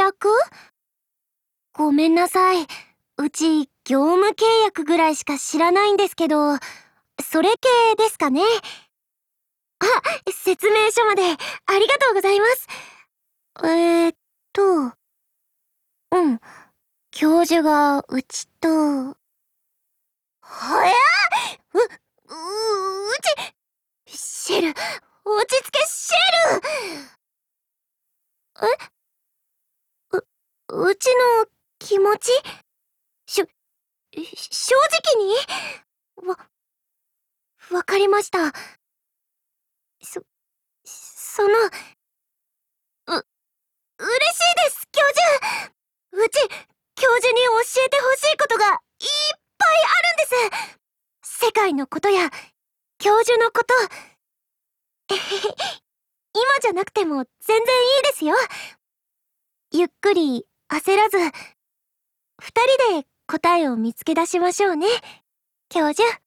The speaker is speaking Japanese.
約？ごめんなさい。うち、業務契約ぐらいしか知らないんですけど、それ系ですかね。あ、説明書までありがとうございます。えーっと、うん、教授がうちと、はやうち、シェル、落ち着けシェル。うちの気持ちしょ、正直にわ、わかりました。そ、その、嬉しいです教授。うち、教授に教えてほしいことがいっぱいあるんです。世界のことや、教授のこと。今じゃなくても全然いいですよ。ゆっくり、焦らず、二人で答えを見つけ出しましょうね、教授。